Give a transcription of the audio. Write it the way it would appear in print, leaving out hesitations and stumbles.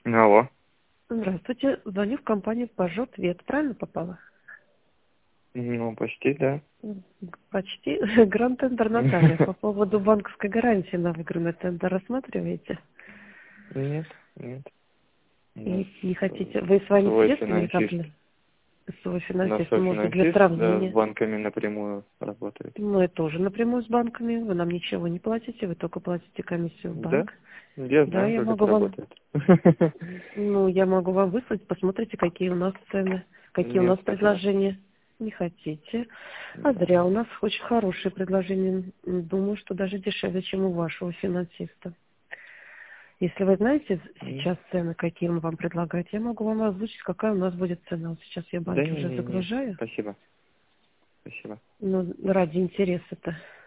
Алло. Здравствуйте, звоню в компанию «Пажо Твет». Правильно попала? Ну, почти, да. Почти. Гранд Тендер Наталья. По поводу банковской гарантии на выигранный тендер рассматриваете? Нет, нет. У нас Не хотите? Вы своими свой средствами финансист. накоплены? Свой У нас финансист, свой может быть, для финансист, да, с сравнения. банками напрямую работает. Мы тоже напрямую с банками. Вы нам ничего не платите, вы только платите комиссию в Да? банк. Я Да, знаю, я как могу это вам, работает. я могу вам выслать, посмотрите, какие у нас цены, какие у Нет, нас спасибо. предложения. Не хотите? А Да. зря, у нас очень хорошие предложения. Думаю, что даже дешевле, чем у вашего финансиста. Если вы знаете М. сейчас цены, какие мы вам предлагают, я могу вам озвучить, какая у нас будет цена. Вот сейчас я Да банки уже не, загружаю. спасибо. Спасибо. Ну, ради интереса-то.